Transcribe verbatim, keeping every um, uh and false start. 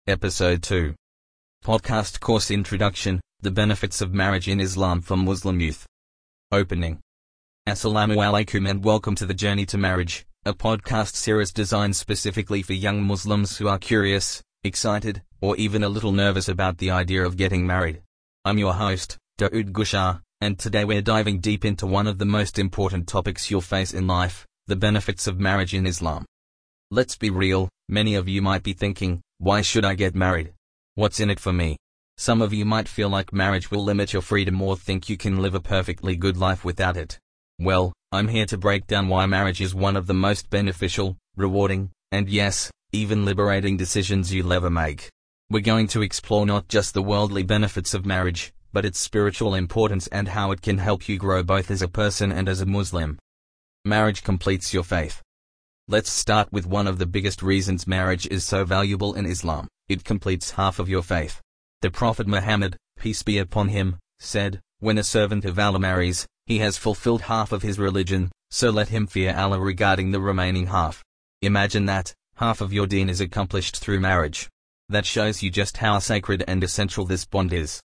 Episode two. Podcast Course Introduction, The Benefits of Marriage in Islam for Muslim Youth. Opening. Assalamu alaikum and welcome to The Journey to Marriage, a podcast series designed specifically for young Muslims who are curious, excited, or even a little nervous about the idea of getting married. I'm your host, Daoud Gushar, and today we're diving deep into one of the most important topics you'll face in life, the benefits of marriage in Islam. Let's be real, many of you might be thinking, why should I get married? What's in it for me? Some of you might feel like marriage will limit your freedom or think you can live a perfectly good life without it. Well, I'm here to break down why marriage is one of the most beneficial, rewarding, and yes, even liberating decisions you'll ever make. We're going to explore not just the worldly benefits of marriage, but its spiritual importance and how it can help you grow both as a person and as a Muslim. Marriage completes your faith. Let's start with one of the biggest reasons marriage is so valuable in Islam. It completes half of your faith. The Prophet Muhammad, peace be upon him, said, when a servant of Allah marries, he has fulfilled half of his religion, so let him fear Allah regarding the remaining half. Imagine that, half of your deen is accomplished through marriage. That shows you just how sacred and essential this bond is.